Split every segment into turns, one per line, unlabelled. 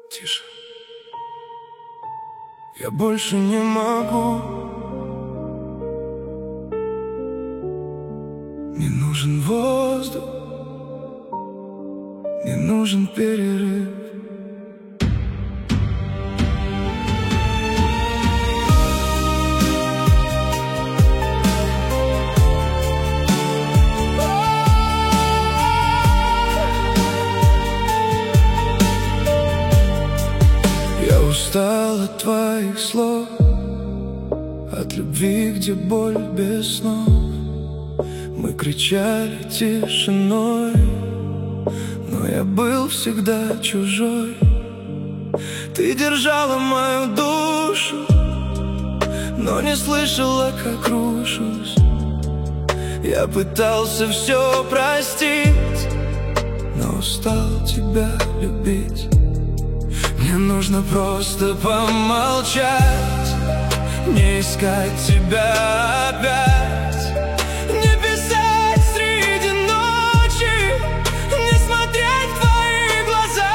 Тише. Я больше не могу. Мне нужен воздух, мне нужен перерыв. Я устал от твоих слов, от любви, где боль без снов. Мы кричали тишиной, но я был всегда чужой. Ты держала мою душу, но не слышала, как рушусь. Я пытался все простить, но устал тебя любить. Мне нужно просто помолчать, не искать тебя опять, не писать среди ночи, не смотреть в твои глаза.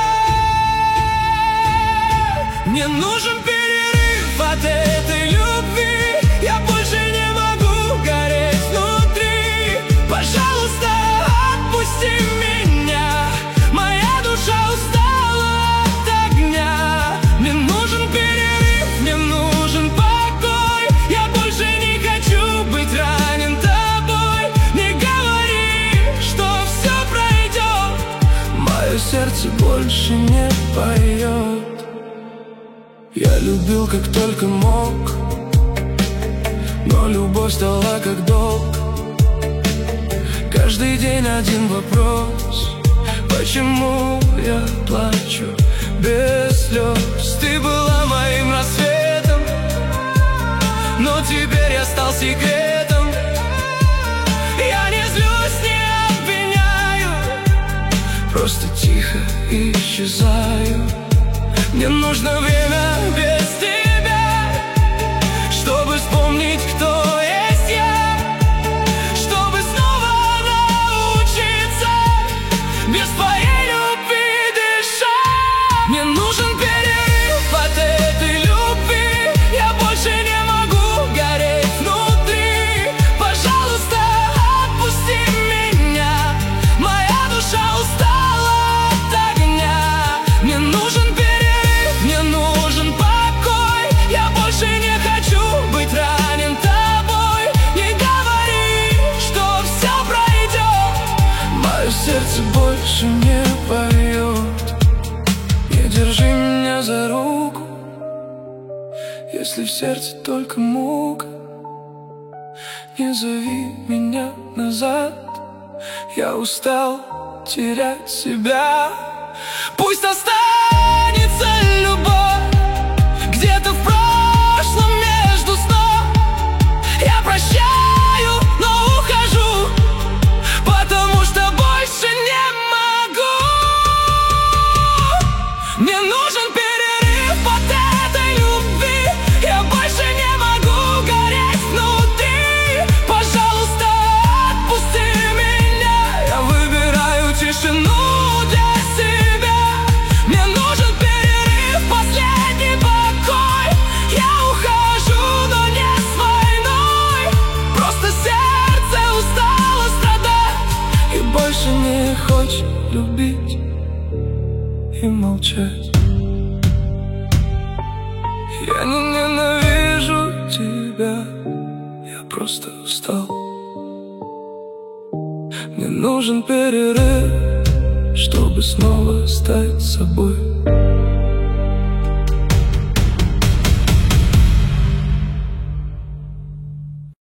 Мне нужен перерыв от этой любви. Я больше не могу гореть внутри. Пожалуйста, отпусти меня. Моя душа устала от огня. Мне нужен перерыв, мне нужен покой. Я больше не хочу быть ранен тобой. Не говори, что все пройдет. Мое сердце больше не поет. Я любил, как только мог, но любовь стала как долг. Каждый день один вопрос: почему я плачу без слез? Ты была моим рассветом, но теперь я стал секретом. Я не злюсь, не обвиняю, просто тихо исчезаю. Мне нужно время без тебя, чтобы вспомнить, кто есть я, чтобы снова научиться без твоей любви дышать. Мне нужен перерыв от этой любви. Я больше не могу гореть внутри. Пожалуйста, отпусти меня. Моя душа устала от огня. Мне нужен перерыв, мне нужен покой. Я больше не хочу быть ранен тобой. Не говори, что все пройдет. Мое сердце больше не поет. Не держи меня за руку, если в сердце только мука. Не зови меня назад, я устал терять себя. Пусть останется любовь где-то в прошлом между снов. Я прощаю, но ухожу, потому что больше не могу. Мне нужен перерыв от этой любви. Я больше не могу гореть внутри. Пожалуйста, отпусти меня. Я выбираю тишину для себя. Мне нужен перерыв, последний покой. Я ухожу, но не с войной. Просто сердце устало страдать и больше не хочет любить и молчать. Я не ненавижу тебя, я просто устал. Мне нужен перерыв, чтобы снова стать собой.